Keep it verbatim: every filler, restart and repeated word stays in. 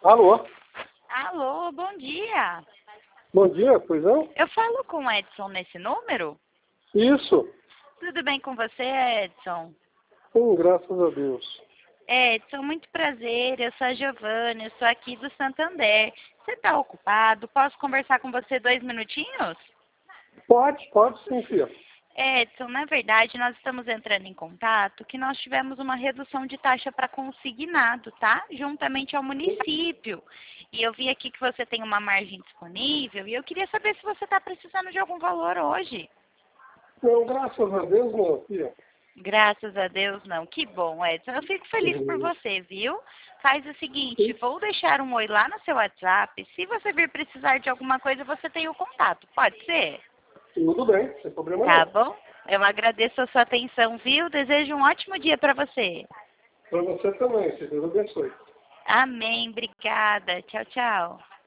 Alô? Alô, bom dia. Bom dia, pois não? Eu falo com o Edson nesse número? Isso. Tudo bem com você, Edson? Hum, graças a Deus. Edson, muito prazer. Eu sou a Giovana, eu sou aqui do Santander. Você está ocupado? Posso conversar com você dois minutinhos? Pode, pode sim, filha. Edson, na verdade, nós estamos entrando em contato que nós tivemos uma redução de taxa para consignado, tá? Juntamente ao município. E eu vi aqui que você tem uma margem disponível e eu queria saber se você está precisando de algum valor hoje. Não, graças a Deus não, filha. Graças a Deus, não. Que bom, Edson. Eu fico feliz por Uhum. você, viu? Faz o seguinte, vou deixar um oi lá no seu WhatsApp. Se você vir precisar de alguma coisa, você tem o contato. Pode ser? Tudo bem, sem problema Tá não. bom? Eu agradeço a sua atenção, viu? Desejo um ótimo dia para você. Para você também, se Deus abençoe. Amém. Obrigada. Tchau, tchau.